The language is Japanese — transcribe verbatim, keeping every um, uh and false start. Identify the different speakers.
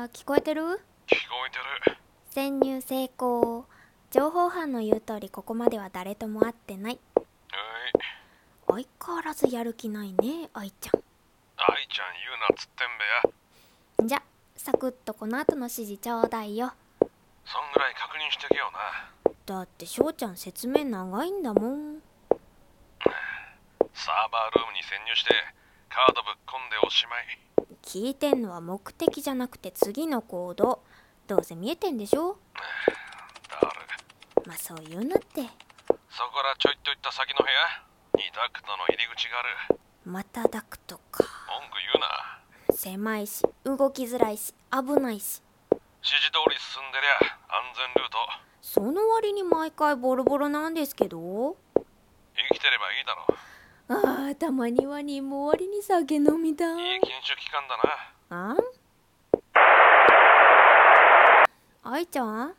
Speaker 1: 聞こえてる？
Speaker 2: 聞こえてる。
Speaker 1: 潜入成功。情報班の言う通りここまでは誰とも会ってない。
Speaker 2: うい。
Speaker 1: 相変わらずやる気ないね、愛ちゃん。
Speaker 2: 愛ちゃん言うなっつってんべや。
Speaker 1: じゃ、サクッとこの後の指示ちょうだいよ。
Speaker 2: そんぐらい確認してけよな。
Speaker 1: だって翔ちゃん説明長いんだもん。
Speaker 2: サーバールームに潜入してカードぶっ込んでおしまい。
Speaker 1: 聞いてんのは目的じゃなくて次の行動。どうせ見えてんでしょ？
Speaker 2: だる。
Speaker 1: まあそう言うなって。
Speaker 2: そこらちょいといった先の部屋にダクトの入り口がある。
Speaker 1: またダクトか。
Speaker 2: 文句言うな。
Speaker 1: 狭いし動きづらいし危ないし。
Speaker 2: 指示通り進んでりゃ安全ルート。
Speaker 1: その割に毎回ボロボロなんですけど。
Speaker 2: 生きてればいいだろ。
Speaker 1: ああ、たまには任務終わりに酒飲みたい。
Speaker 2: いい研修期間だな。
Speaker 1: あん愛ちゃん